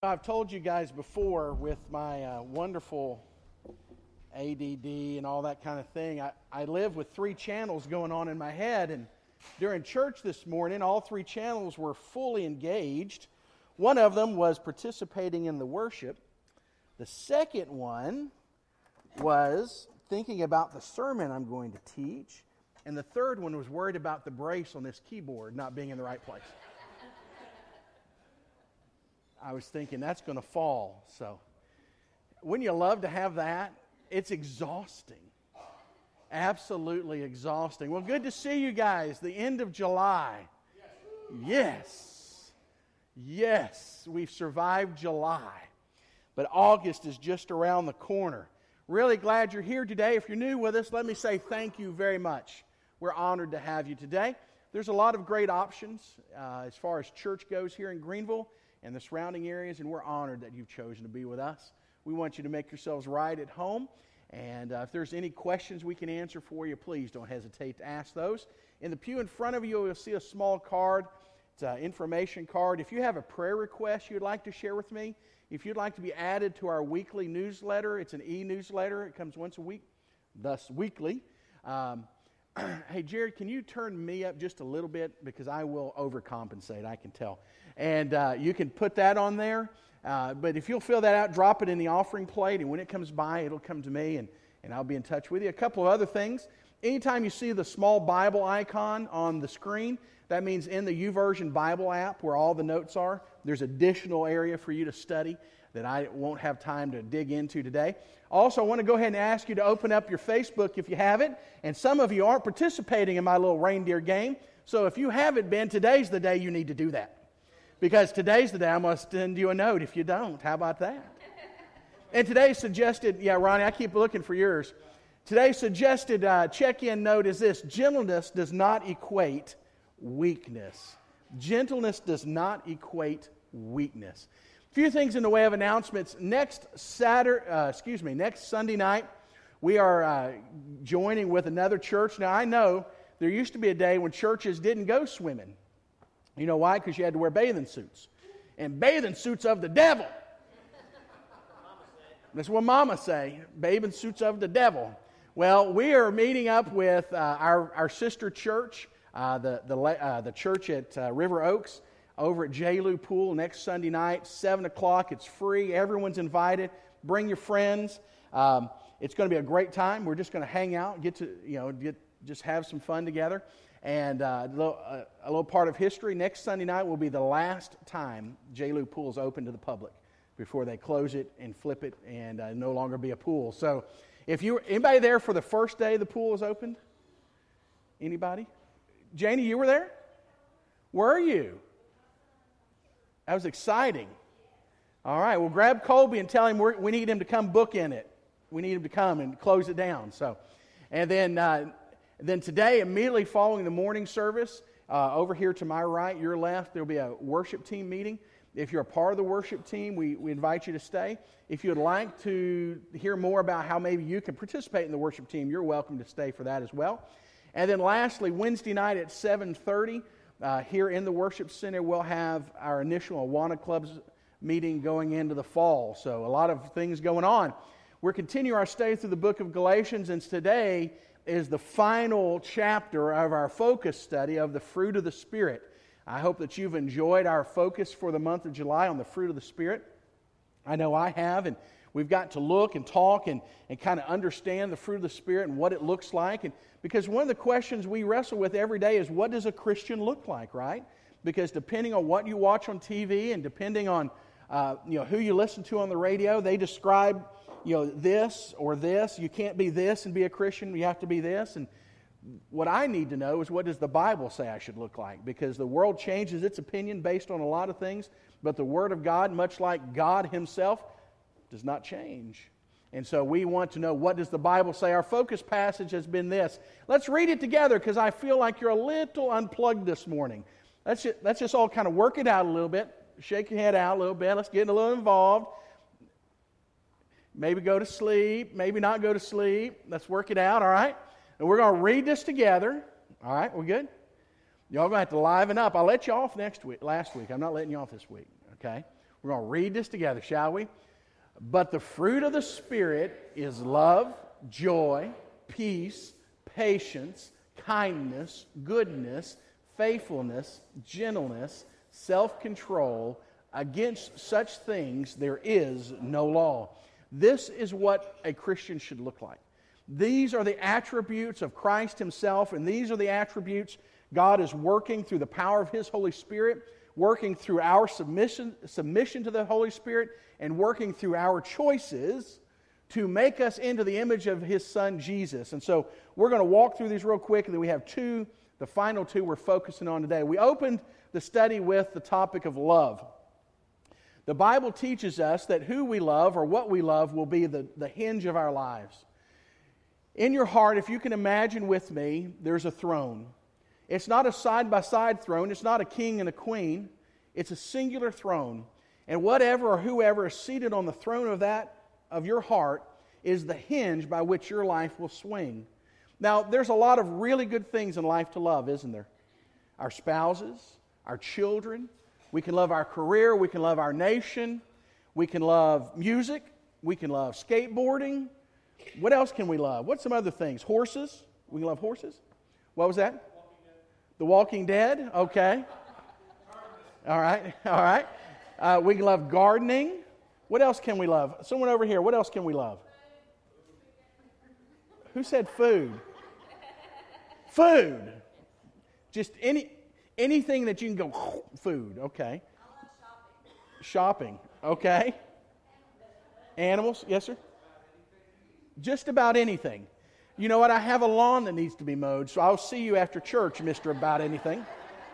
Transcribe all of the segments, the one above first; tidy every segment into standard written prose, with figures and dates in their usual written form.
I've told you guys before with my wonderful ADD and all that kind of thing, I live with 3 channels going on in my head, and during church this morning, all 3 channels were fully engaged. One of them was participating in the worship. The second one was thinking about the sermon I'm going to teach, and the third one was worried about the brace on this keyboard not being in the right place. I was thinking that's going to fall. So, wouldn't you love to have that? It's exhausting. Absolutely exhausting. Well, good to see you guys. The end of July. Yes. Yes, we've survived July. But August is just around the corner. Really glad you're here today. If you're new with us, let me say thank you very much. We're honored to have you today. There's a lot of great options as far as church goes here in Greenville and the surrounding areas, and we're honored that you've chosen to be with us. We want you to make yourselves right at home, and if there's any questions we can answer for you, please don't hesitate to ask those. In the pew in front of you, you'll see a small card. It's an information card. If you have a prayer request you'd like to share with me, if you'd like to be added to our weekly newsletter, it's an e-newsletter. It comes once a week, thus weekly. Hey, Jared, can you turn me up just a little bit? Because I will overcompensate, I can tell. And you can put that on there. But if you'll fill that out, drop it in the offering plate, and when it comes by, it'll come to me, and I'll be in touch with you. A couple of other things. Anytime you see the small Bible icon on the screen, that means in the YouVersion Bible app where all the notes are, there's additional area for you to study that I won't have time to dig into today. Also, I want to go ahead and ask you to open up your Facebook if you haven't. And some of you aren't participating in my little reindeer game. So if you haven't been, today's the day you need to do that. Because today's the day I'm going to send you a note if you don't. How about that? And today's suggested, Ronnie, I keep looking for yours. Today's suggested check-in note is this: gentleness does not equate weakness. Gentleness does not equate weakness. A few things in the way of announcements. Next Sunday night, we are joining with another church. Now, I know there used to be a day when churches didn't go swimming. You know why? Because you had to wear bathing suits. And bathing suits of the devil. That's what Mama say. Bathing suits of the devil. Well, we are meeting up with our sister church, the church at River Oaks, over at J-Lou Pool next Sunday night, 7 o'clock. It's free. Everyone's invited. Bring your friends. It's going to be a great time. We're just going to hang out, just have some fun together. And a little part of history, next Sunday night will be the last time J-Lou Pool is open to the public before they close it and flip it and no longer be a pool. So if anybody there for the first day the pool was opened? Anybody? Janie, you were there? Were you? That was exciting. All right, well, grab Colby and tell him we need him to come book in it. We need him to come and close it down. So, and then today, immediately following the morning service, over here to my right, your left, there'll be a worship team meeting. If you're a part of the worship team, we invite you to stay. If you'd like to hear more about how maybe you can participate in the worship team, you're welcome to stay for that as well. And then lastly, Wednesday night at 7:30, here in the worship center, we'll have our initial Awana Clubs meeting going into the fall. So a lot of things going on. We're continuing our stay through the book of Galatians, and today is the final chapter of our focus study of the fruit of the Spirit. I hope that you've enjoyed our focus for the month of July on the fruit of the Spirit. I know I have, and we've got to look and talk and kind of understand the fruit of the Spirit and what it looks like. And because one of the questions we wrestle with every day is, what does a Christian look like, right? Because depending on what you watch on TV and depending on who you listen to on the radio, they describe this or this. You can't be this and be a Christian. You have to be this. And what I need to know is, what does the Bible say I should look like? Because the world changes its opinion based on a lot of things, but the Word of God, much like God Himself, does not change. And so we want to know, what does the Bible say? Our focus passage has been this. Let's read it together, because I feel like you're a little unplugged this morning. Let's just all kind of work it out a little bit. Shake your head out a little bit. Let's get a little involved. Maybe go to sleep. Maybe not go to sleep. Let's work it out, all right? And we're going to read this together. All right, we good? Y'all going to have to liven up. I let you off last week. I'm not letting you off this week, okay? We're going to read this together, shall we? But the fruit of the Spirit is love, joy, peace, patience, kindness, goodness, faithfulness, gentleness, self-control. Against such things there is no law. This is what a Christian should look like. These are the attributes of Christ Himself, and these are the attributes God is working through the power of His Holy Spirit, working through our submission to the Holy Spirit, and working through our choices to make us into the image of His Son, Jesus. And so we're going to walk through these real quick, and then we have the final two we're focusing on today. We opened the study with the topic of love. The Bible teaches us that who we love or what we love will be the hinge of our lives. In your heart, if you can imagine with me, there's a throne. It's not a side-by-side throne. It's not a king and a queen. It's a singular throne. And whatever or whoever is seated on the throne of your heart is the hinge by which your life will swing. Now, there's a lot of really good things in life to love, isn't there? Our spouses, our children. We can love our career. We can love our nation. We can love music. We can love skateboarding. What else can we love? What's some other things? Horses. We can love horses. What was that? The Walking Dead. Okay. All right. All right. We can love gardening. What else can we love? Someone over here. What else can we love? Who said food? Food. Just anything that you can go, food. Okay. Shopping. Okay. Animals. Yes, sir. Just about anything. You know what? I have a lawn that needs to be mowed, so I'll see you after church, Mr. About Anything.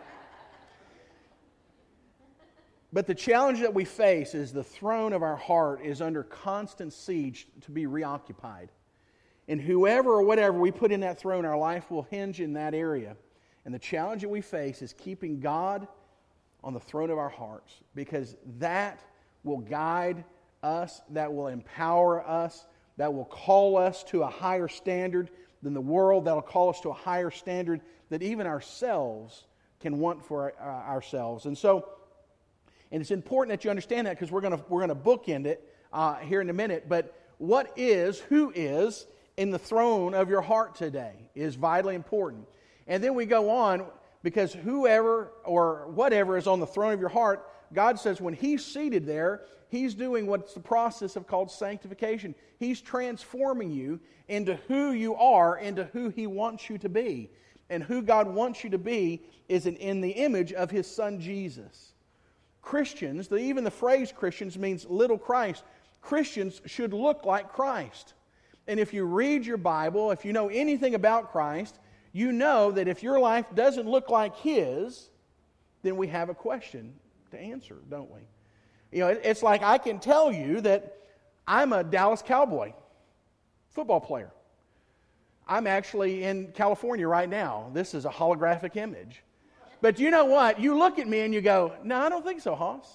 But the challenge that we face is the throne of our heart is under constant siege to be reoccupied. And whoever or whatever we put in that throne, our life will hinge in that area. And the challenge that we face is keeping God on the throne of our hearts, because that will guide us, that will empower us, that will call us to a higher standard than the world, that will call us to a higher standard that even ourselves can want for ourselves. And it's important that you understand that, because we're going to bookend it here in a minute. But who is in the throne of your heart today is vitally important. And then we go on, because whoever or whatever is on the throne of your heart, God says when He's seated there, He's doing what's the process of called sanctification. He's transforming you into who you are, into who He wants you to be. And who God wants you to be is in the image of His Son Jesus. Christians, even the phrase Christians means little Christ. Christians should look like Christ. And if you read your Bible, if you know anything about Christ, you know that if your life doesn't look like His, then we have a question to answer, don't we? You know, it's like I can tell you that I'm a Dallas Cowboy football player. I'm actually in California right now. This is a holographic image. But you know what? You look at me and you go, no, I don't think so, Hoss.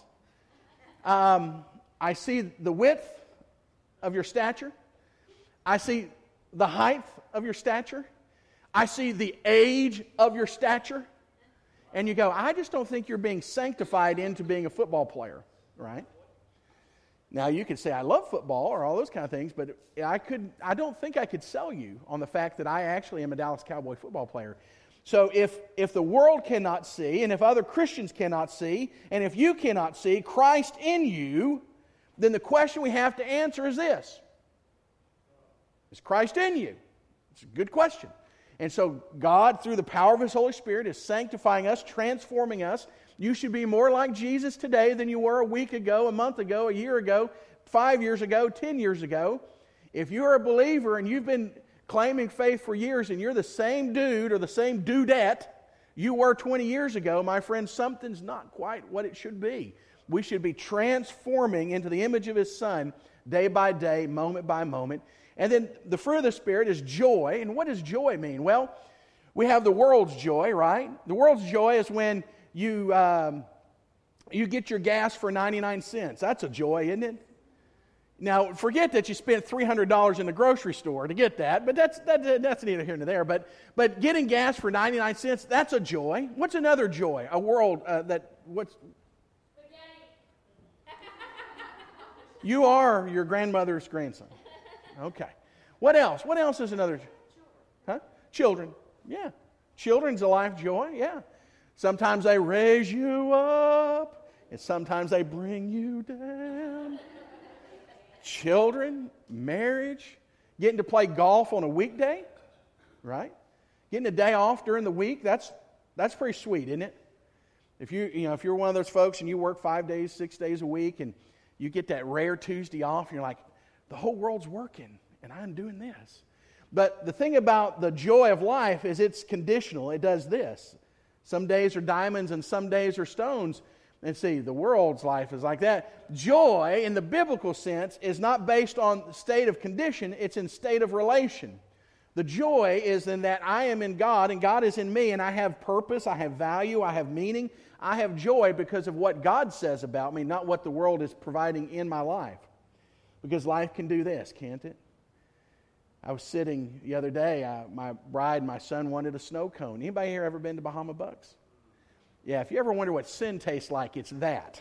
I see the width of your stature. I see the height of your stature. I see the age of your stature. And you go, I just don't think you're being sanctified into being a football player, right? Now, you could say, I love football or all those kind of things, but I don't think I could sell you on the fact that I actually am a Dallas Cowboy football player. So if the world cannot see, and if other Christians cannot see, and if you cannot see Christ in you, then the question we have to answer is this. Is Christ in you? It's a good question. And so God, through the power of His Holy Spirit, is sanctifying us, transforming us. You should be more like Jesus today than you were a week ago, a month ago, a year ago, 5 years ago, 10 years ago. If you're a believer and you've been claiming faith for years and you're the same dude or the same dudette you were 20 years ago, my friend, something's not quite what it should be. We should be transforming into the image of His Son day by day, moment by moment. And then the fruit of the Spirit is joy. And what does joy mean? Well, we have the world's joy, right? The world's joy is when you get your gas for 99 cents. That's a joy, isn't it? Now, forget that you spent $300 in the grocery store to get that, but that's neither here nor there. But getting gas for 99 cents, that's a joy. What's another joy? A world what's... You are your grandmother's grandson. Okay. What else? What else is another? Huh? Children. Yeah. Children's a life joy. Yeah. Sometimes they raise you up, and sometimes they bring you down. Children, marriage, getting to play golf on a weekday, right? Getting a day off during the week, that's pretty sweet, isn't it? If you're one of those folks and you work 5 days, 6 days a week, and you get that rare Tuesday off, and you're like, the whole world's working, and I'm doing this. But the thing about the joy of life is it's conditional. It does this. Some days are diamonds and some days are stones. And see, the world's life is like that. Joy, in the biblical sense, is not based on state of condition. It's in state of relation. The joy is in that I am in God and God is in me, and I have purpose, I have value, I have meaning. I have joy because of what God says about me, not what the world is providing in my life. Because life can do this, can't it? I was sitting the other day, my bride and my son wanted a snow cone. Anybody here ever been to Bahama Bucks? Yeah, if you ever wonder what sin tastes like, it's that.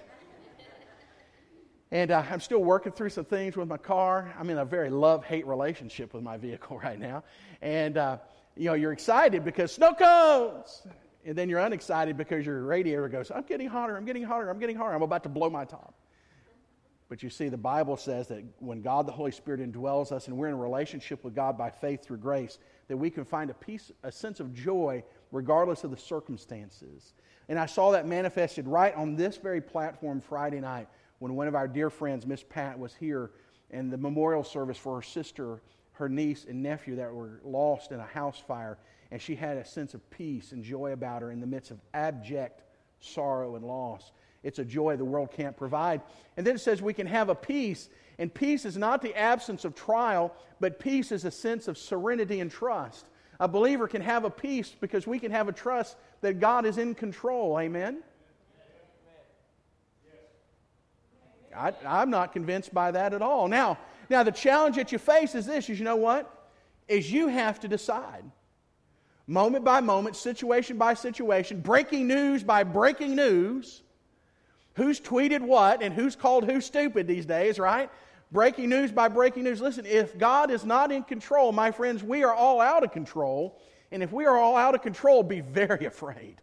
And I'm still working through some things with my car. I'm in a very love-hate relationship with my vehicle right now. And, you're excited because snow cones! And then you're unexcited because your radiator goes, I'm getting hotter, I'm getting hotter, I'm getting hotter. I'm about to blow my top. But you see, the Bible says that when God, the Holy Spirit, indwells us and we're in a relationship with God by faith through grace, that we can find a sense of joy regardless of the circumstances. And I saw that manifested right on this very platform Friday night when one of our dear friends, Miss Pat, was here and the memorial service for her sister, her niece, and nephew that were lost in a house fire. And she had a sense of peace and joy about her in the midst of abject sorrow and loss. It's a joy the world can't provide. And then it says we can have a peace. And peace is not the absence of trial, but peace is a sense of serenity and trust. A believer can have a peace because we can have a trust that God is in control. Amen? I'm not convinced by that at all. Now the challenge that you face is this, is you know what? Is you have to decide. Moment by moment, situation by situation, breaking news by breaking news. Who's tweeted what and who's called who stupid these days, right? Breaking news by breaking news. Listen, if God is not in control, my friends, we are all out of control. And if we are all out of control, be very afraid.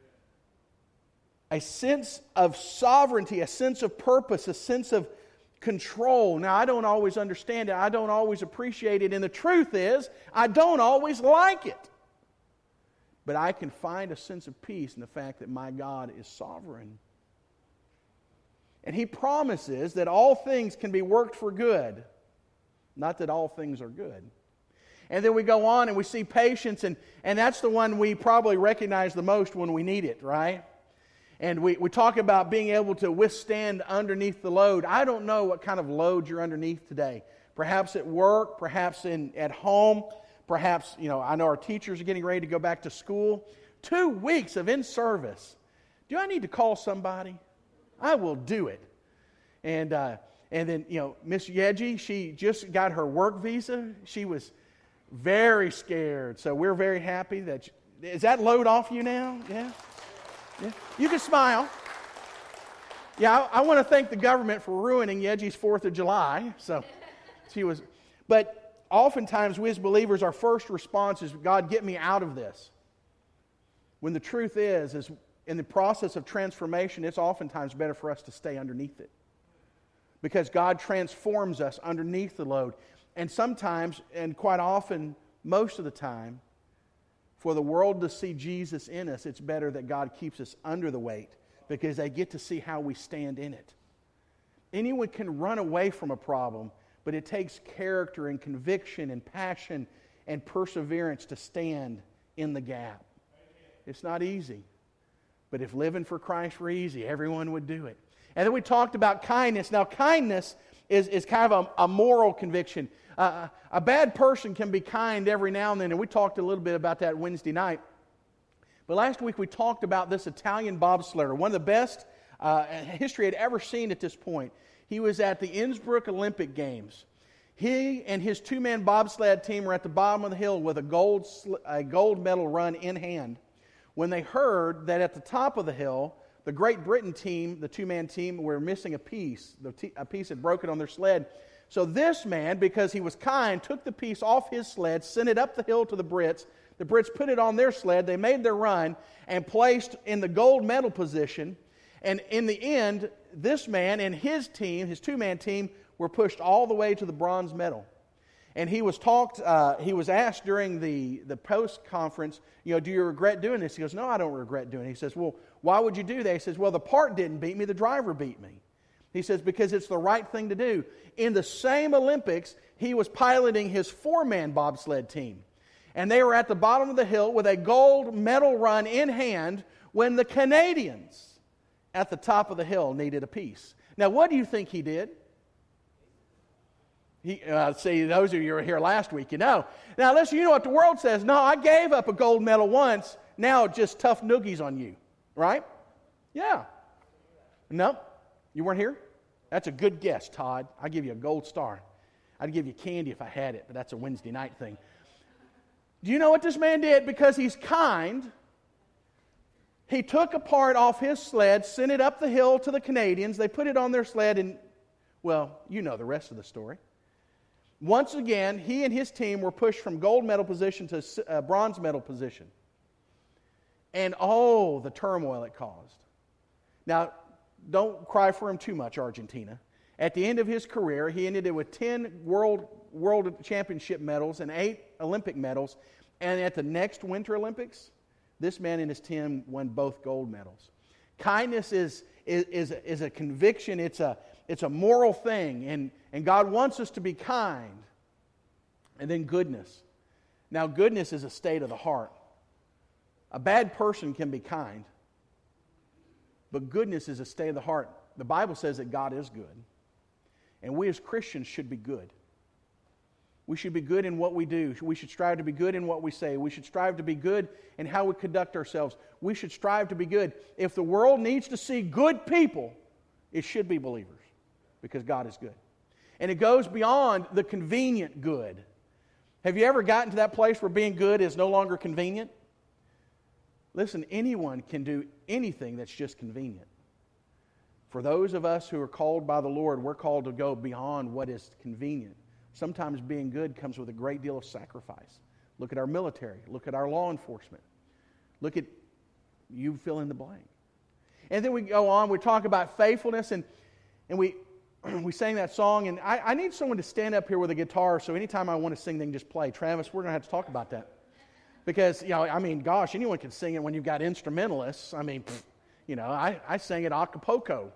A sense of sovereignty, a sense of purpose, a sense of control. Now, I don't always understand it. I don't always appreciate it. And the truth is, I don't always like it. But I can find a sense of peace in the fact that my God is sovereign. And He promises that all things can be worked for good. Not that all things are good. And then we go on and we see patience, and that's the one we probably recognize the most when we need it, right? And we talk about being able to withstand underneath the load. I don't know what kind of load you're underneath today. Perhaps at work, perhaps at home, perhaps, I know our teachers are getting ready to go back to school. 2 weeks of in-service. Do I need to call somebody? I will do it. And then, Miss Yeji, she just got her work visa. She was very scared. So we're very happy that... Is that load off you now? Yeah? Yeah. You can smile. Yeah, I want to thank the government for ruining Yeji's 4th of July. So she was... But oftentimes we as believers, our first response is, God, get me out of this. When the truth is in the process of transformation, it's oftentimes better for us to stay underneath it. Because God transforms us underneath the load. And sometimes, and quite often, most of the time, for the world to see Jesus in us, it's better that God keeps us under the weight because they get to see how we stand in it. Anyone can run away from a problem, but it takes character and conviction and passion and perseverance to stand in the gap. It's not easy. But if living for Christ were easy, everyone would do it. And then we talked about kindness. Now, kindness is kind of a moral conviction. A bad person can be kind every now and then, and we talked a little bit about that Wednesday night. But last week we talked about this Italian bobsledder, one of the best history had ever seen at this point. He was at the Innsbruck Olympic Games. He and his 2-man bobsled team were at the bottom of the hill with a gold medal run in hand when they heard that at the top of the hill, the Great Britain team, the two-man team, were missing a piece. A piece had broken on their sled. So this man, because he was kind, took the piece off his sled, sent it up the hill to the Brits. The Brits put it on their sled. They made their run and placed in the gold medal position. And in the end, this man and his team, his two-man team, were pushed all the way to the bronze medal. And he was asked during the post-conference, do you regret doing this? He goes, no, I don't regret doing it. He says, well, why would you do that? He says, well, the part didn't beat me, the driver beat me. He says, because it's the right thing to do. In the same Olympics, he was piloting his four-man bobsled team. And they were at the bottom of the hill with a gold medal run in hand when the Canadians at the top of the hill needed a piece. Now, what do you think he did? See, those of you who were here last week, you know. Now, listen, you know what the world says. No, I gave up a gold medal once. Now it's just tough noogies on you. Right? Yeah. No? You weren't here? That's a good guess, Todd. I'll give you a gold star. I'd give you candy if I had it, but that's a Wednesday night thing. Do you know what this man did? Because he's kind, he took a part off his sled, sent it up the hill to the Canadians. They put it on their sled, and, well, you know the rest of the story. Once again, he and his team were pushed from gold medal position to bronze medal position. And oh, the turmoil it caused. Now, don't cry for him too much, Argentina. At the end of his career, he ended it with 10 world championship medals and 8 Olympic medals. And at the next Winter Olympics, this man and his team won both gold medals. Kindness is a conviction. It's a moral thing. And God wants us to be kind. And then goodness. Now, goodness is a state of the heart. A bad person can be kind. But goodness is a state of the heart. The Bible says that God is good. And we as Christians should be good. We should be good in what we do. We should strive to be good in what we say. We should strive to be good in how we conduct ourselves. We should strive to be good. If the world needs to see good people, it should be believers, because God is good. And it goes beyond the convenient good. Have you ever gotten to that place where being good is no longer convenient? Listen, anyone can do anything that's just convenient. For those of us who are called by the Lord, we're called to go beyond what is convenient. Sometimes being good comes with a great deal of sacrifice. Look at our military. Look at our law enforcement. Look at you fill in the blank. And then we go on, we talk about faithfulness, and we sang that song, and I need someone to stand up here with a guitar, so anytime I want to sing, they can just play. Travis, we're going to have to talk about that. Because, gosh, anyone can sing it when you've got instrumentalists. I sang it a cappella.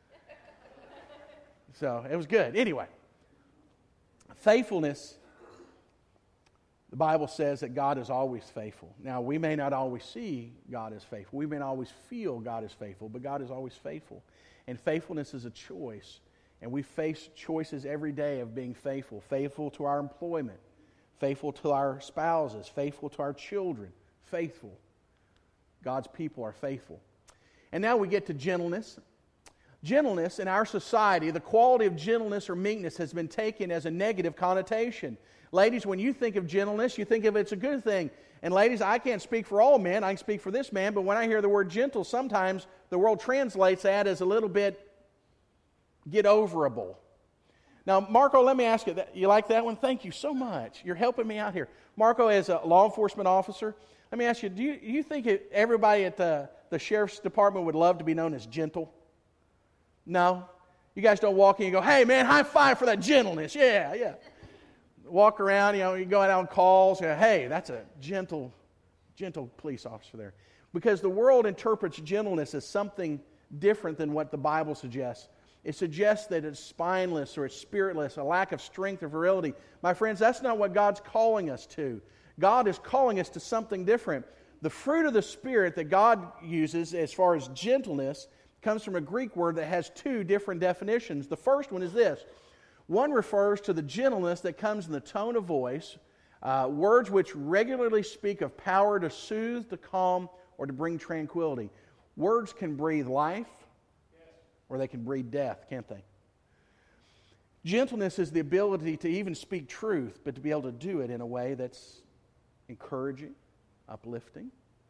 So it was good. Anyway, faithfulness, the Bible says that God is always faithful. Now, we may not always see God as faithful. We may not always feel God is faithful, but God is always faithful. And faithfulness is a choice. And we face choices every day of being faithful. Faithful to our employment. Faithful to our spouses, faithful to our children, faithful. God's people are faithful. And now we get to gentleness. Gentleness in our society, the quality of gentleness or meekness has been taken as a negative connotation. Ladies, when you think of gentleness, you think of it's a good thing. And ladies, I can't speak for all men, I can speak for this man, but when I hear the word gentle, sometimes the world translates that as a little bit get-overable. Now, Marco, let me ask you, you like that one? Thank you so much. You're helping me out here. Marco, as a law enforcement officer, let me ask you, do you think everybody at the sheriff's department would love to be known as gentle? No? You guys don't walk in and go, hey, man, high five for that gentleness. Yeah. Walk around, you go out on calls, hey, that's a gentle police officer there. Because the world interprets gentleness as something different than what the Bible suggests. It suggests that it's spineless or it's spiritless, a lack of strength or virility. My friends, that's not what God's calling us to. God is calling us to something different. The fruit of the Spirit that God uses as far as gentleness comes from a Greek word that has 2 different definitions. The first one is this. One refers to the gentleness that comes in the tone of voice, words which regularly speak of power to soothe, to calm, or to bring tranquility. Words can breathe life, or they can breed death, can't they? Gentleness is the ability to even speak truth, but to be able to do it in a way that's encouraging, uplifting.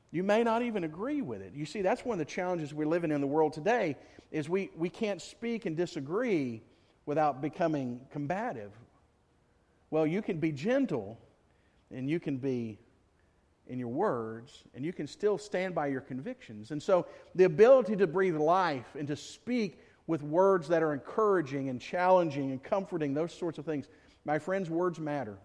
You may not even agree with it. You see, that's one of the challenges we're living in the world today, is we can't speak and disagree without becoming combative. Well, you can be gentle, and you can be in your words, and you can still stand by your convictions. And so the ability to breathe life and to speak with words that are encouraging and challenging and comforting, those sorts of things. My friends, words matter.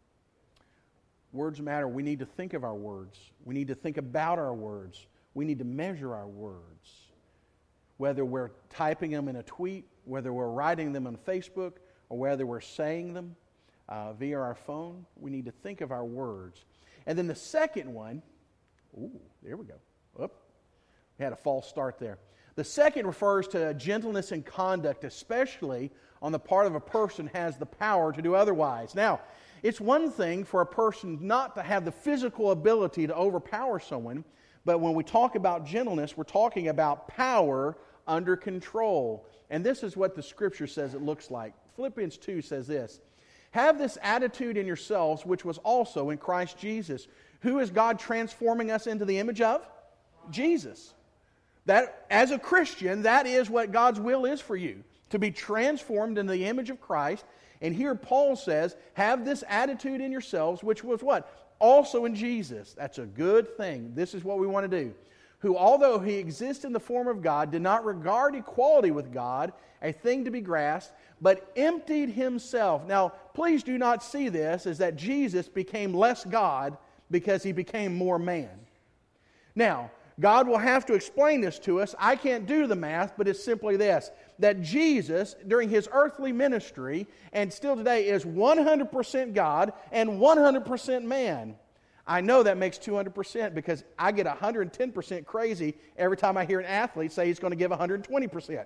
Words matter. We need to think of our words. We need to think about our words. We need to measure our words. Whether we're typing them in a tweet, whether we're writing them on Facebook, or whether we're saying them via our phone, we need to think of our words. And then the second one, there we go. We had a false start there. The second refers to gentleness in conduct, especially on the part of a person who has the power to do otherwise. Now, it's one thing for a person not to have the physical ability to overpower someone, but when we talk about gentleness, we're talking about power under control. And this is what the Scripture says it looks like. Philippians 2 says this, "Have this attitude in yourselves, which was also in Christ Jesus." Who is God transforming us into the image of? Jesus. That, as a Christian, that is what God's will is for you, to be transformed in the image of Christ. And here Paul says, have this attitude in yourselves, which was what? Also in Jesus. That's a good thing. This is what we want to do. Who, although he exists in the form of God, did not regard equality with God a thing to be grasped, but emptied himself. Now, please do not see this as that Jesus became less God because he became more man. Now, God will have to explain this to us. I can't do the math, but it's simply this, that Jesus, during his earthly ministry, and still today, is 100% God and 100% man. I know that makes 200% because I get 110% crazy every time I hear an athlete say he's going to give 120%.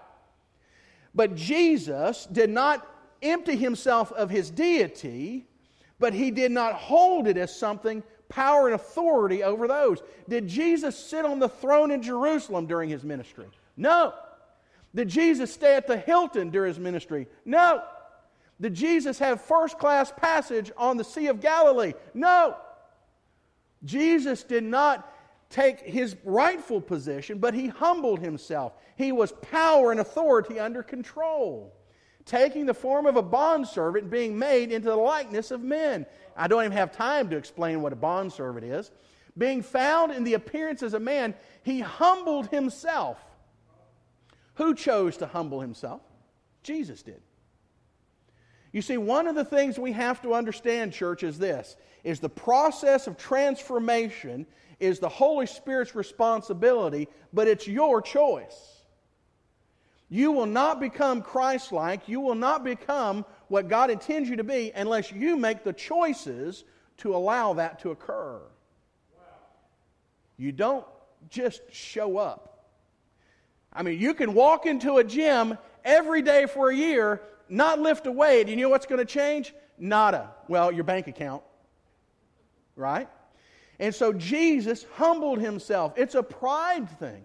But Jesus did not empty himself of his deity, but he did not hold it as something power and authority over those. Did Jesus sit on the throne in Jerusalem during his ministry? No. Did Jesus stay at the Hilton during his ministry? No. Did Jesus have first-class passage on the Sea of Galilee? No. Jesus did not take his rightful position, but he humbled himself. He was power and authority under control, taking the form of a bondservant and being made into the likeness of men. I don't even have time to explain what a bondservant is. Being found in the appearance as a man, he humbled himself. Who chose to humble himself? Jesus did. You see, one of the things we have to understand, church, is this, is the process of transformation is the Holy Spirit's responsibility, but it's your choice. You will not become Christ-like, you will not become what God intends you to be unless you make the choices to allow that to occur. You don't just show up. I mean, you can walk into a gym every day for a year, not lift a weight, and you know what's going to change? Nada. Well, your bank account. Right? And so Jesus humbled himself. It's a pride thing.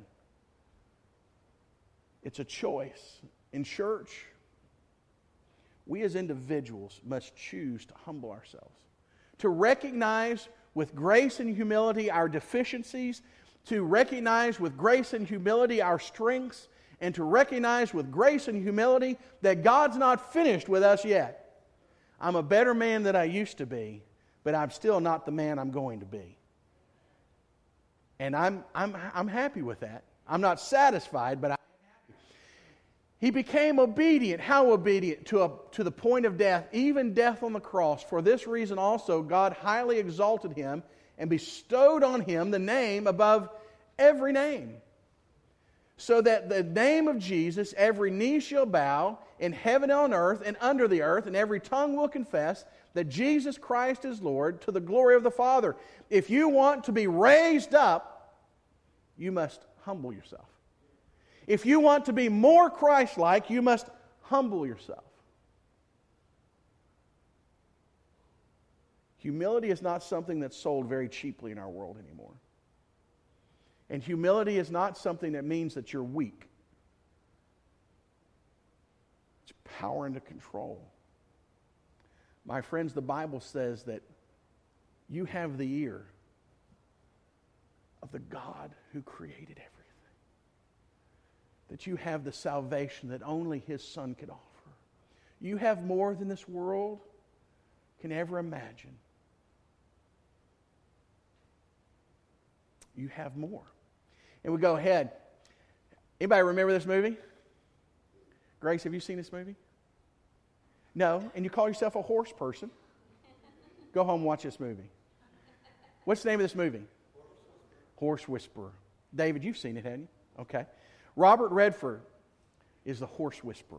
It's a choice. In church, we as individuals must choose to humble ourselves, to recognize with grace and humility our deficiencies, to recognize with grace and humility our strengths, and to recognize with grace and humility that God's not finished with us yet. I'm a better man than I used to be, but I'm still not the man I'm going to be. And I'm happy with that. I'm not satisfied, but I'm happy. He became obedient. How obedient? To the point of death, even death on the cross. For this reason also, God highly exalted him and bestowed on him the name above every name, so that the name of Jesus, every knee shall bow in heaven and on earth and under the earth, and every tongue will confess that Jesus Christ is Lord, to the glory of the Father. If you want to be raised up, you must humble yourself. If you want to be more Christ-like, you must humble yourself. Humility is not something that's sold very cheaply in our world anymore. And humility is not something that means that you're weak. It's power under control. My friends, the Bible says that you have the ear of the God who created everything. That you have the salvation that only His Son could offer. You have more than this world can ever imagine. You have more. And we go ahead. Anybody remember this movie? Grace, have you seen this movie? No? And you call yourself a horse person? Go home and watch this movie. What's the name of this movie? Horse Whisperer. David, you've seen it, haven't you? Okay. Robert Redford is the horse whisperer.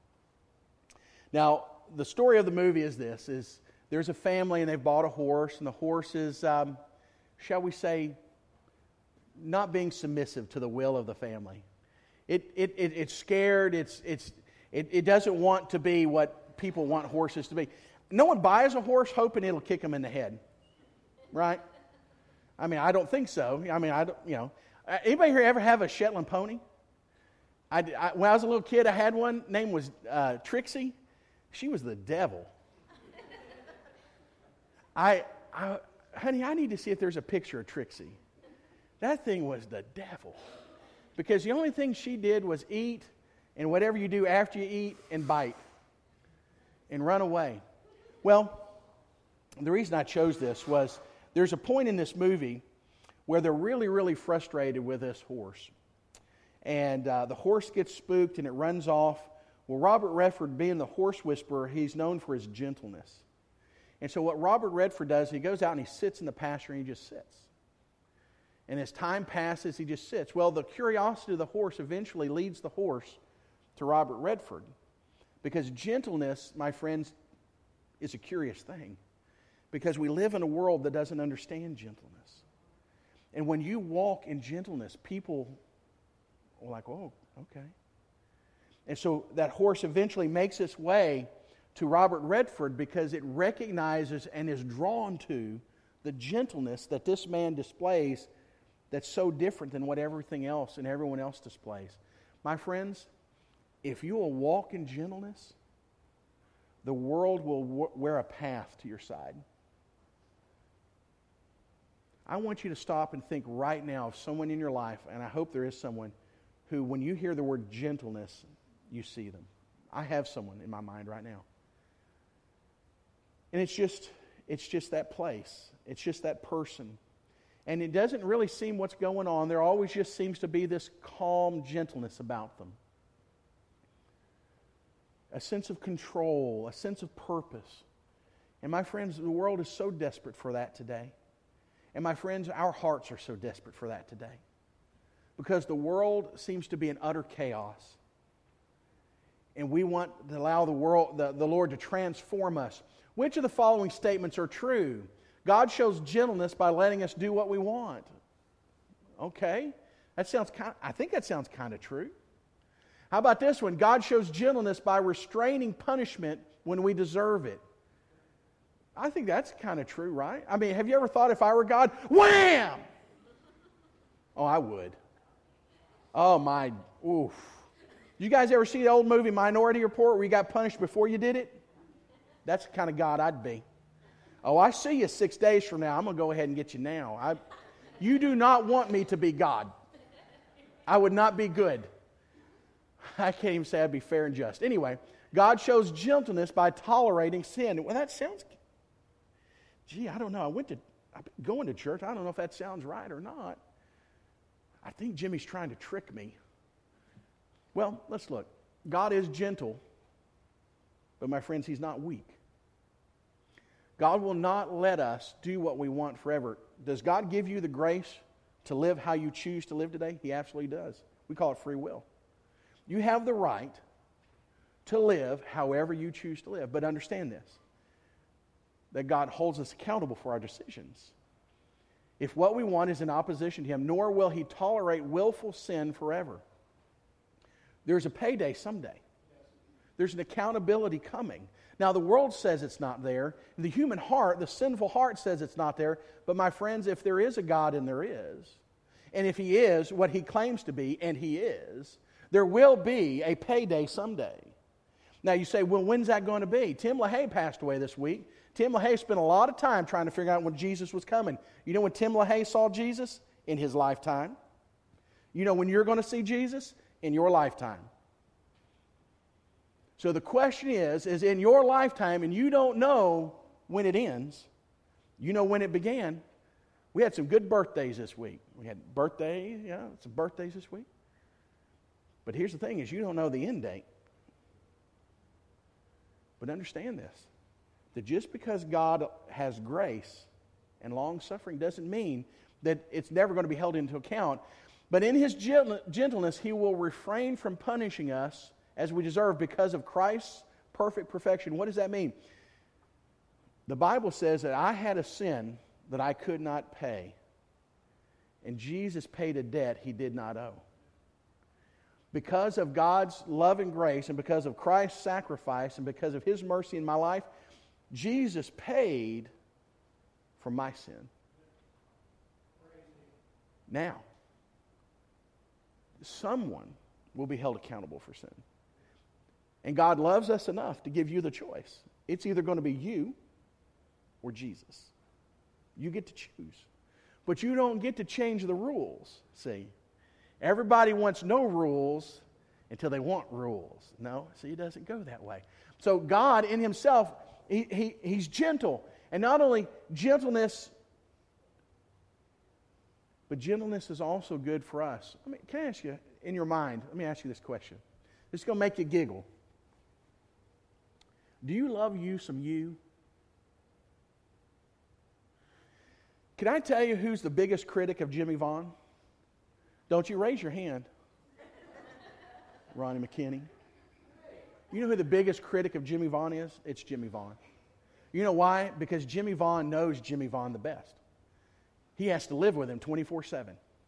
Now, the story of the movie is this, is there's a family and they've bought a horse, and the horse is, shall we say, not being submissive to the will of the family. It's scared, it doesn't want to be what people want horses to be. No one buys a horse hoping it'll kick them in the head, right? I mean, I don't think so. I mean, anybody here ever have a Shetland pony? When I was a little kid, I had one. Name was Trixie. She was the devil. Honey, I need to see if there's a picture of Trixie. That thing was the devil. Because the only thing she did was eat, and whatever you do after you eat, and bite. And run away. Well, the reason I chose this was there's a point in this movie where they're really, really frustrated with this horse. And the horse gets spooked and it runs off. Well, Robert Redford, being the horse whisperer, he's known for his gentleness. And so what Robert Redford does, he goes out and he sits in the pasture and he just sits. And as time passes, he just sits. Well, the curiosity of the horse eventually leads the horse to Robert Redford. Because gentleness, my friends, is a curious thing. Because we live in a world that doesn't understand gentleness. And when you walk in gentleness, people are like, oh, okay. And so that horse eventually makes its way to Robert Redford because it recognizes and is drawn to the gentleness that this man displays that's so different than what everything else and everyone else displays. My friends, if you will walk in gentleness, the world will wear a path to your side. I want you to stop and think right now of someone in your life, and I hope there is someone who, when you hear the word gentleness, you see them. I have someone in my mind right now. And it's just that place. It's just that person. And it doesn't really seem what's going on. There always just seems to be this calm gentleness about them. A sense of control, a sense of purpose. And my friends, the world is so desperate for that today. And my friends, our hearts are so desperate for that today. Because the world seems to be in utter chaos. And we want to allow the Lord to transform us. Which of the following statements are true? God shows gentleness by letting us do what we want. Okay. I think that sounds kind of true. How about this one? God shows gentleness by restraining punishment when we deserve it. I think that's kind of true, right? I mean, have you ever thought if I were God, wham! Oh, I would. Oh, my, oof. You guys ever see the old movie Minority Report where you got punished before you did it? That's the kind of God I'd be. Oh, I see you 6 days from now. I'm going to go ahead and get you now. You do not want me to be God. I would not be good. I can't even say I'd be fair and just. Anyway, God shows gentleness by tolerating sin. Well, that sounds... Gee, I don't know. I've been going to church. I don't know if that sounds right or not. I think Jimmy's trying to trick me. Well, let's look. God is gentle, but my friends, He's not weak. God will not let us do what we want forever. Does God give you the grace to live how you choose to live today? He absolutely does. We call it free will. You have the right to live however you choose to live. But understand this, that God holds us accountable for our decisions. If what we want is in opposition to Him, nor will He tolerate willful sin forever. There's a payday someday. There's an accountability coming. Now, the world says it's not there. The human heart, the sinful heart says it's not there. But my friends, if there is a God, and there is, and if He is what He claims to be, and He is, there will be a payday someday. Now, you say, well, when's that going to be? Tim LaHaye passed away this week. Tim LaHaye spent a lot of time trying to figure out when Jesus was coming. You know when Tim LaHaye saw Jesus? in His lifetime. You know when you're going to see Jesus? In your lifetime. So the question is in your lifetime, and you don't know when it ends, you know when it began. We had some good birthdays this week. We had birthdays, some birthdays this week. But here's the thing is you don't know the end date. But understand this, that just because God has grace and long-suffering doesn't mean that it's never going to be held into account. But in His gentleness, He will refrain from punishing us as we deserve because of Christ's perfect perfection. What does that mean? The Bible says that I had a sin that I could not pay, and Jesus paid a debt He did not owe. Because of God's love and grace, and because of Christ's sacrifice, and because of His mercy in my life, Jesus paid for my sin. Now, someone will be held accountable for sin. And God loves us enough to give you the choice. It's either going to be you or Jesus. You get to choose. But you don't get to change the rules, see. Everybody wants no rules until they want rules. No, see, it doesn't go that way. So God in Himself, He's gentle. And not only gentleness, but gentleness is also good for us. Can I ask you, in your mind, let me ask you this question. This is going to make you giggle. Do you love you some you? Can I tell you who's the biggest critic of Jimmy Vaughn? Don't you raise your hand. Ronnie McKinney. You know who the biggest critic of Jimmy Vaughn is? It's Jimmy Vaughn. You know why? Because Jimmy Vaughn knows Jimmy Vaughn the best. He has to live with him 24/7.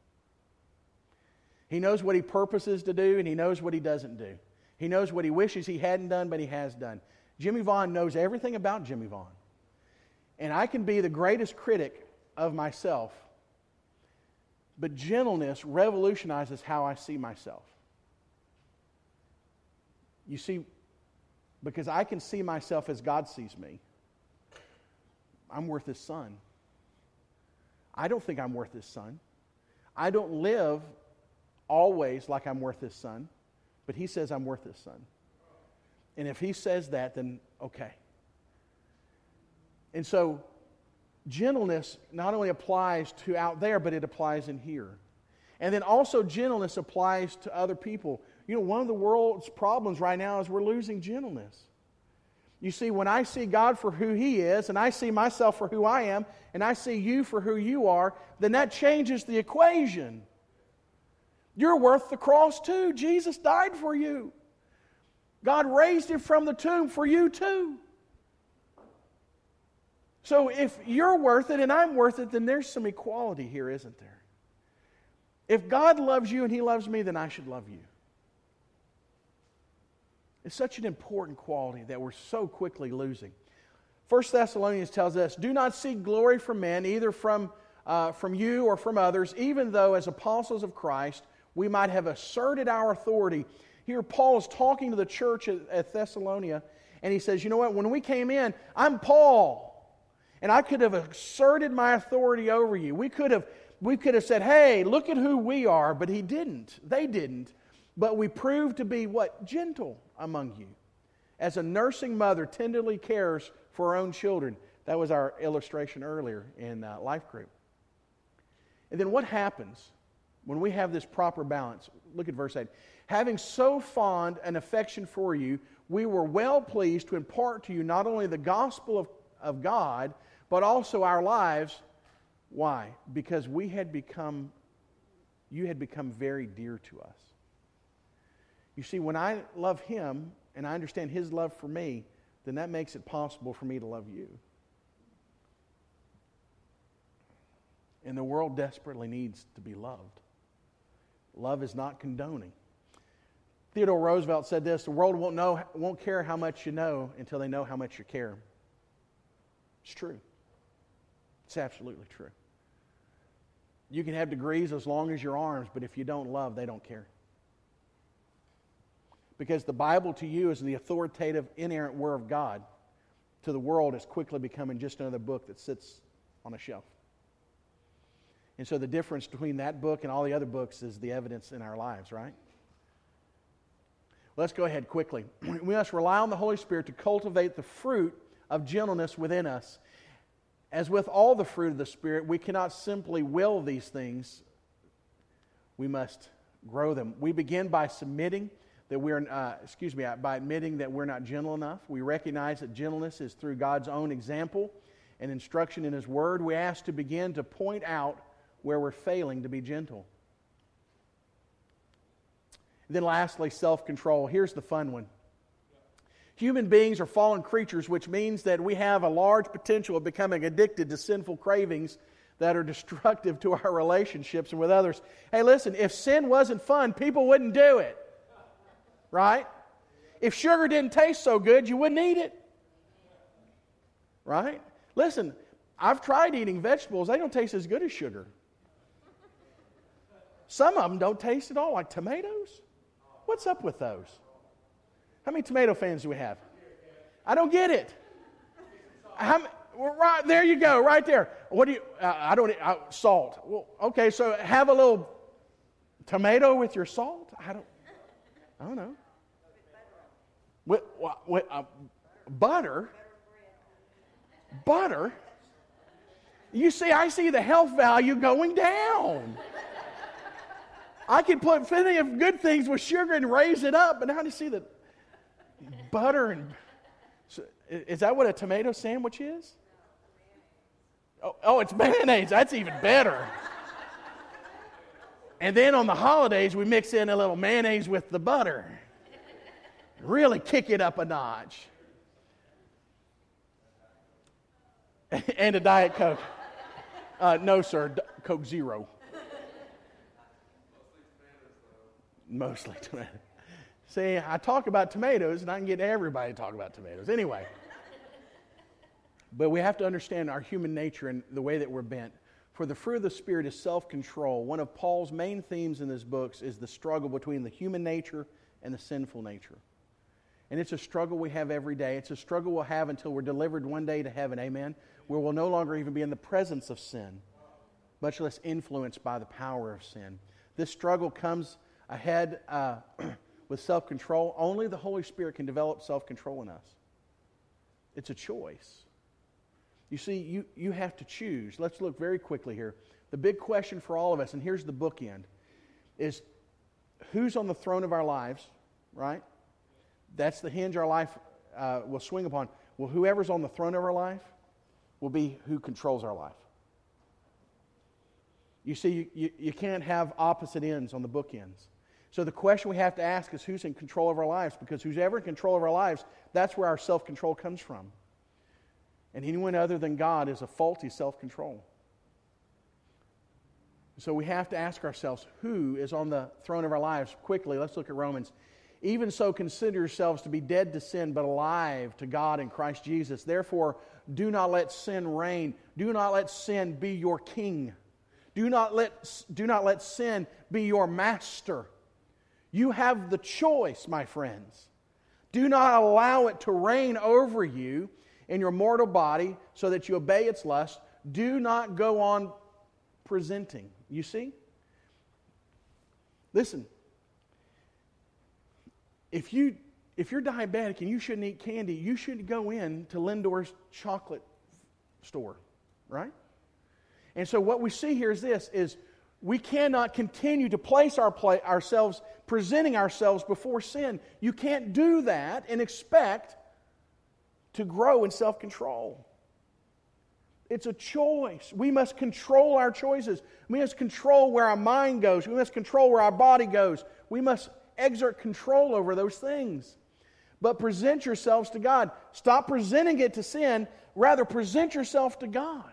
He knows what he purposes to do, and he knows what he doesn't do. He knows what he wishes he hadn't done, but he has done. Jimmy Vaughn knows everything about Jimmy Vaughn. And I can be the greatest critic of myself, but gentleness revolutionizes how I see myself. You see, because I can see myself as God sees me. I'm worth His Son. I don't think I'm worth His Son. I don't live always like I'm worth His Son, but He says I'm worth His Son. And if He says that, then okay. And so, gentleness not only applies to out there, but it applies in here. And then also gentleness applies to other people. You know, one of the world's problems right now is we're losing gentleness. You see, when I see God for who He is, and I see myself for who I am, and I see you for who you are, then that changes the equation. You're worth the cross too. Jesus died for you. God raised Him from the tomb for you too. So if you're worth it and I'm worth it, then there's some equality here, isn't there? If God loves you and He loves me, then I should love you. It's such an important quality that we're so quickly losing. 1 Thessalonians tells us, do not seek glory from men, either from you or from others, even though as apostles of Christ, we might have asserted our authority. Here Paul is talking to the church at Thessalonica, and he says, you know what, when we came in, I'm Paul. And I could have asserted my authority over you. We could have said, hey, look at who we are, but he didn't. They didn't. But we proved to be what? Gentle among you. As a nursing mother tenderly cares for her own children. That was our illustration earlier in Life Group. And then what happens when we have this proper balance? Look at verse 8. Having so fond an affection for you, we were well pleased to impart to you not only the gospel of God, but also our lives. Why? Because you had become very dear to us. You see, when I love Him and I understand His love for me, then that makes it possible for me to love you. And the world desperately needs to be loved. Love is not condoning. Theodore Roosevelt said this, the world won't care how much you know until they know how much you care. It's true. It's absolutely true. You can have degrees as long as your arms, but if you don't love, they don't care. Because the Bible to you is the authoritative, inerrant Word of God. To the world, it's quickly becoming just another book that sits on a shelf. And so the difference between that book and all the other books is the evidence in our lives, right? Let's go ahead quickly. We must rely on the Holy Spirit to cultivate the fruit of gentleness within us. As with all the fruit of the Spirit, we cannot simply will these things. We must grow them. We begin by submitting that by admitting that we're not gentle enough. We recognize that gentleness is through God's own example and instruction in His Word. We ask to begin to point out where we're failing to be gentle. And then lastly, self-control. Here's the fun one. Human beings are fallen creatures, which means that we have a large potential of becoming addicted to sinful cravings that are destructive to our relationships and with others. Hey, listen, if sin wasn't fun, people wouldn't do it. Right? If sugar didn't taste so good, you wouldn't eat it. Right? Listen, I've tried eating vegetables. They don't taste as good as sugar. Some of them don't taste at all, like tomatoes. What's up with those? How many tomato fans do we have? I don't get it. Right there you go, right there. What do you? Salt. Well, okay, so have a little tomato with your salt. I don't know. With butter. Butter. You see, I see the health value going down. I could put plenty of good things with sugar and raise it up, but now do you see the butter and... So, is that what a tomato sandwich is? Oh, it's mayonnaise. That's even better. And then on the holidays, we mix in a little mayonnaise with the butter. Really kick it up a notch. And a Diet Coke. No, sir. Coke Zero. Mostly tomatoes. See, I talk about tomatoes, and I can get everybody to talk about tomatoes. Anyway. But we have to understand our human nature and the way that we're bent. For the fruit of the Spirit is self-control. One of Paul's main themes in his books is the struggle between the human nature and the sinful nature. And it's a struggle we have every day. It's a struggle we'll have until we're delivered one day to heaven, amen, where we'll no longer even be in the presence of sin, much less influenced by the power of sin. This struggle comes ahead with self-control. Only the Holy Spirit can develop self-control in us. It's a choice. You see, you have to choose. Let's look very quickly here. The big question for all of us, and here's the bookend, is who's on the throne of our lives, right? That's the hinge our life will swing upon. Well, whoever's on the throne of our life will be who controls our life. You see, you can't have opposite ends on the bookends. So the question we have to ask is who's in control of our lives? Because who's ever in control of our lives, that's where our self-control comes from. And anyone other than God is a faulty self-control. So we have to ask ourselves, who is on the throne of our lives? Quickly, let's look at Romans. Even so, consider yourselves to be dead to sin, but alive to God in Christ Jesus. Therefore, do not let sin reign. Do not let sin be your king. Do not let sin be your master. You have the choice, my friends. Do not allow it to reign over you in your mortal body so that you obey its lust. Do not go on presenting. You see? Listen. If you're diabetic and you shouldn't eat candy, you should go in to Lindor's chocolate store, right? And so what we see here is this, is we cannot continue to place ourselves, presenting ourselves before sin. You can't do that and expect to grow in self-control. It's a choice. We must control our choices. We must control where our mind goes. We must control where our body goes. We must exert control over those things. But present yourselves to God. Stop presenting it to sin. Rather, present yourself to God.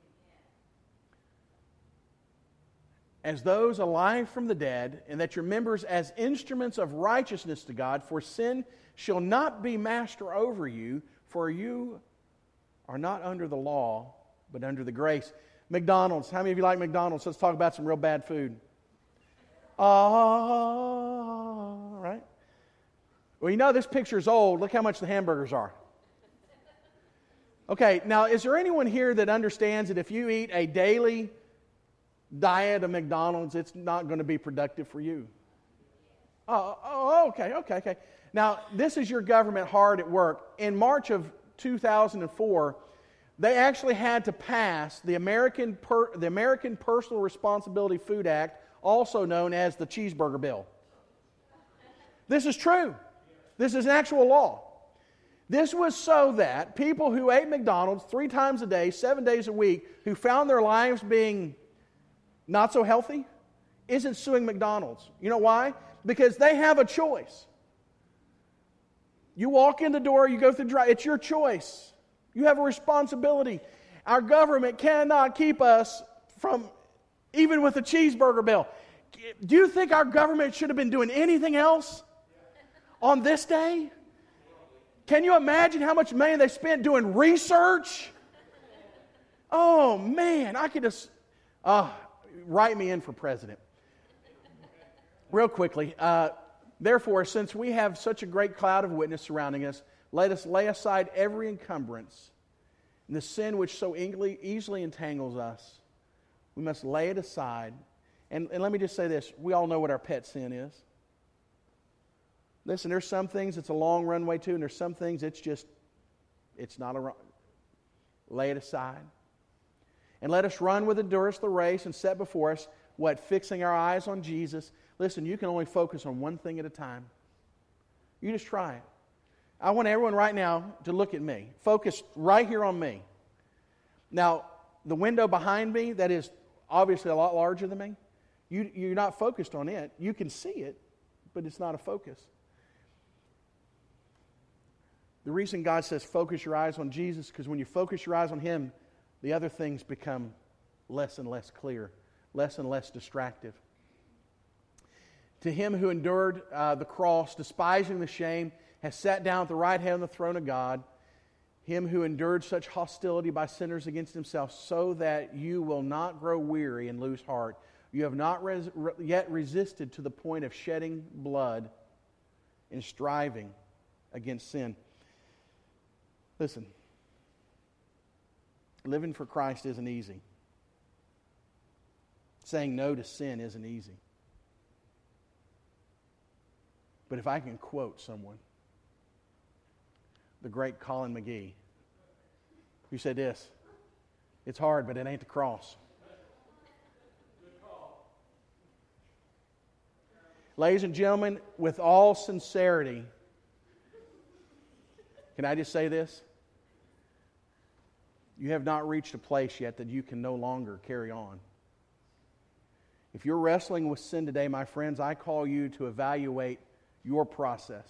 As those alive from the dead, and that your members as instruments of righteousness to God, for sin shall not be master over you, for you are not under the law, but under the grace. McDonald's. How many of you like McDonald's? Let's talk about some real bad food. Right? Well, you know this picture's old. Look how much the hamburgers are. Okay, now is there anyone here that understands that if you eat a daily diet of McDonald's, it's not going to be productive for you. Okay. Now, this is your government hard at work. In March of 2004, they actually had to pass the American Personal Responsibility Food Act, also known as the Cheeseburger Bill. This is true. This is an actual law. This was so that people who ate McDonald's 3 times a day, 7 days a week, who found their lives being not so healthy, isn't suing McDonald's. You know why? Because they have a choice. You walk in the door, you go through the drive, it's your choice. You have a responsibility. Our government cannot keep us from, even with the cheeseburger bill. Do you think our government should have been doing anything else on this day? Can you imagine how much money they spent doing research? Oh, man, I could just... write me in for president. Real quickly, therefore, since we have such a great cloud of witness surrounding us, let us lay aside every encumbrance and the sin which so easily entangles us. We must lay it aside. And let me just say this. We all know what our pet sin is. Listen, there's some things it's a long runway to, and there's some things it's not a run. Lay it aside. And let us run with endurance the race and set before us, what? Fixing our eyes on Jesus. Listen, you can only focus on one thing at a time. You just try it. I want everyone right now to look at me. Focus right here on me. Now, the window behind me, that is obviously a lot larger than me, you're not focused on it. You can see it, but it's not a focus. The reason God says focus your eyes on Jesus, because when you focus your eyes on Him, the other things become less and less clear, less and less distractive. To Him who endured the cross, despising the shame, has sat down at the right hand of the throne of God, Him who endured such hostility by sinners against Himself, so that you will not grow weary and lose heart. You have not yet resisted to the point of shedding blood and striving against sin. Listen, living for Christ isn't easy. Saying no to sin isn't easy. But if I can quote someone, the great Colin McGee, who said this, it's hard, but it ain't the cross. Ladies and gentlemen, with all sincerity, can I just say this? You have not reached a place yet that you can no longer carry on. If you're wrestling with sin today, my friends, I call you to evaluate your process.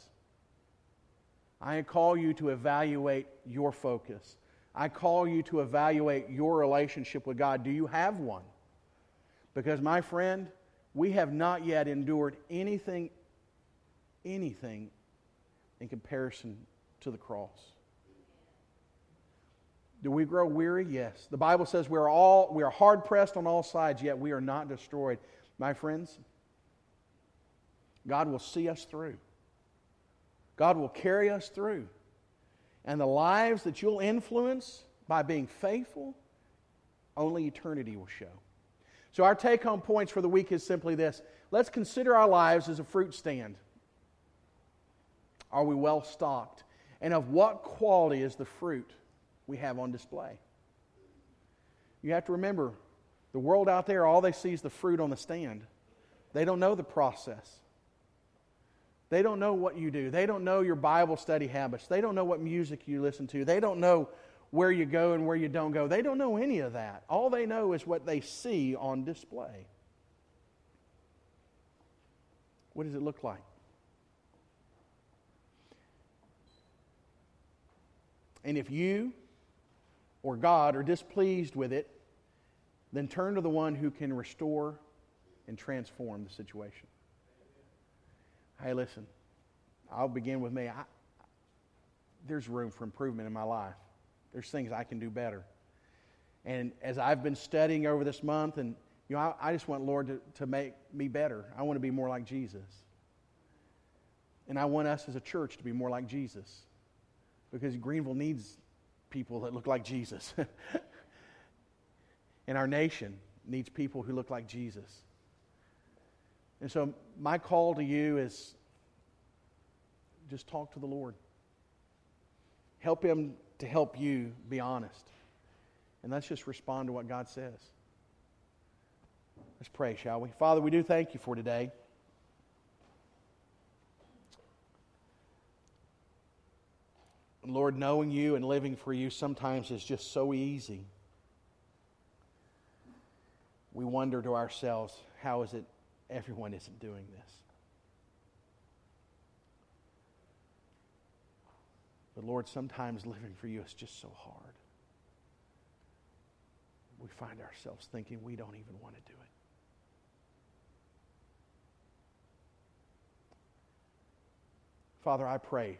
I call you to evaluate your focus. I call you to evaluate your relationship with God. Do you have one? Because, my friend, we have not yet endured anything in comparison to the cross. Do we grow weary? Yes. The Bible says we are hard pressed on all sides, yet we are not destroyed. My friends, God will see us through. God will carry us through. And the lives that you'll influence by being faithful, only eternity will show. So our take-home points for the week is simply this. Let's consider our lives as a fruit stand. Are we well stocked? And of what quality is the fruit we have on display? You have to remember, the world out there, all they see is the fruit on the stand. They don't know the process. They don't know what you do. They don't know your Bible study habits. They don't know what music you listen to. They don't know where you go and where you don't go. They don't know any of that. All they know is what they see on display. What does it look like? And if you or God are displeased with it, then turn to the one who can restore and transform the situation. Hey, listen, I'll begin with me. There's room for improvement in my life. There's things I can do better. And as I've been studying over this month, and I just want Lord to make me better. I want to be more like Jesus. And I want us as a church to be more like Jesus. Because Greenville needs people that look like Jesus. And our nation needs people who look like Jesus. And so my call to you is just talk to the Lord. Help Him to help you be honest. And let's just respond to what God says. Let's pray, shall we? Father, we do thank you for today. Lord, knowing you and living for you sometimes is just so easy. We wonder to ourselves, how is it everyone isn't doing this? But Lord, sometimes living for you is just so hard. We find ourselves thinking we don't even want to do it. Father, I pray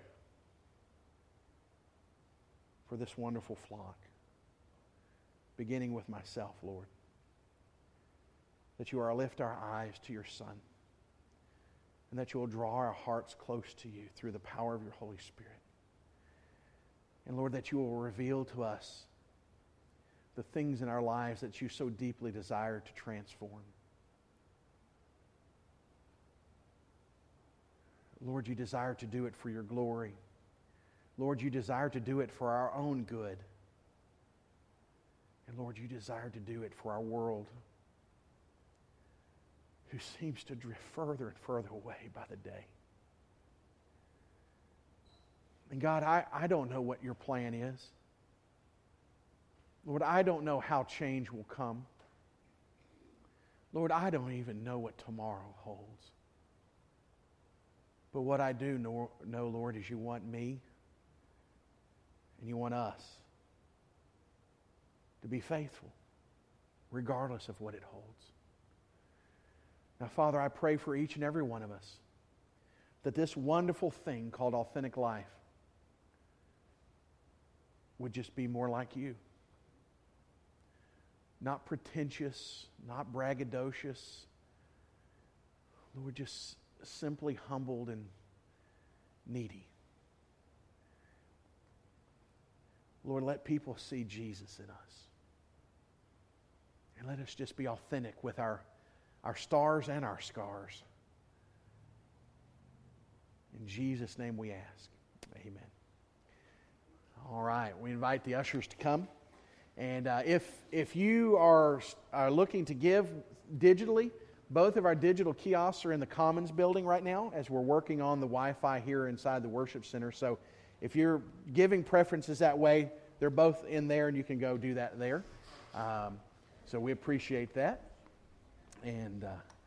for this wonderful flock, beginning with myself, Lord, that you are lift our eyes to your Son, and that you will draw our hearts close to you through the power of your Holy Spirit. And Lord, that you will reveal to us the things in our lives that you so deeply desire to transform. Lord, you desire to do it for your glory. Lord, you desire to do it for our own good. And Lord, you desire to do it for our world, who seems to drift further and further away by the day. And God, I don't know what your plan is. Lord, I don't know how change will come. Lord, I don't even know what tomorrow holds. But what I do know, Lord, is you want me and you want us to be faithful, regardless of what it holds. Now, Father, I pray for each and every one of us that this wonderful thing called authentic life would just be more like you. Not pretentious, not braggadocious. Lord, just simply humbled and needy. Lord, let people see Jesus in us. And let us just be authentic with our stars and our scars. In Jesus' name we ask. Amen. All right, we invite the ushers to come. And if you are looking to give digitally, both of our digital kiosks are in the Commons building right now as we're working on the Wi-Fi here inside the worship center. So if you're giving preferences that way, they're both in there and you can go do that there. So we appreciate that. And